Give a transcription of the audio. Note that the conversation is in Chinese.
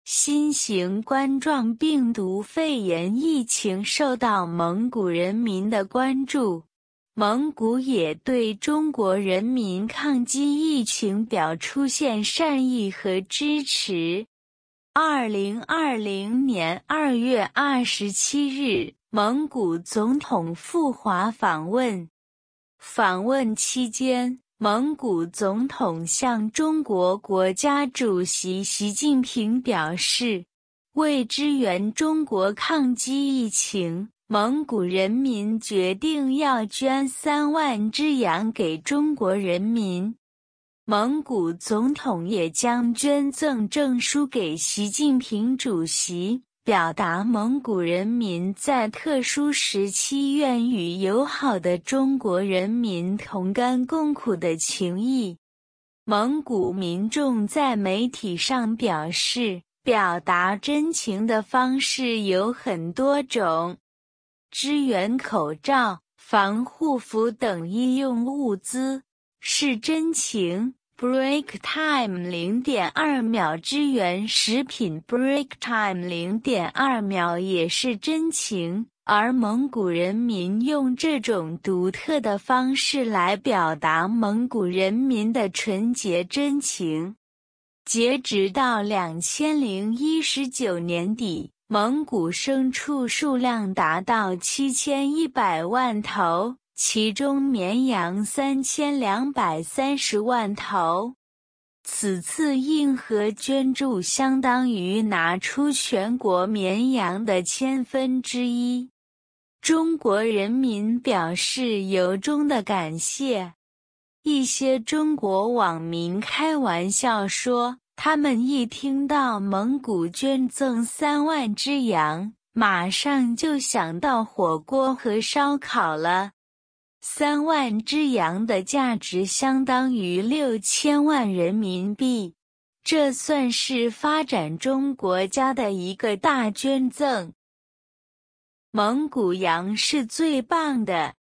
新型冠状病毒肺炎疫情受到蒙古人民的关注，蒙古也对中国人民抗击疫情表出现善意和支持。2020年2月27日，蒙古总统赴华访问。访问期间，蒙古总统向中国国家主席习近平表示，为支援中国抗击疫情，蒙古人民决定要捐3万只羊给中国人民。蒙古总统也将捐赠证书给习近平主席，表达蒙古人民在特殊时期愿与友好的中国人民同甘共苦的情谊。蒙古民众在媒体上表示，表达真情的方式有很多种，支援口罩、防护服等医用物资是真情。Break time 0.2秒支援食品 Break time 0.2秒也是真情，而蒙古人民用这种独特的方式来表达蒙古人民的纯洁真情。截止到2019年底，蒙古牲畜数量达到7100万头。其中绵羊3230万头。此次硬核捐助相当于拿出全国绵羊的1/1000。中国人民表示由衷的感谢。一些中国网民开玩笑说，他们一听到蒙古捐赠3万只羊，马上就想到火锅和烧烤了。3万只羊的价值相当于6000万人民币，这算是发展中国家的一个大捐赠。蒙古羊是最棒的，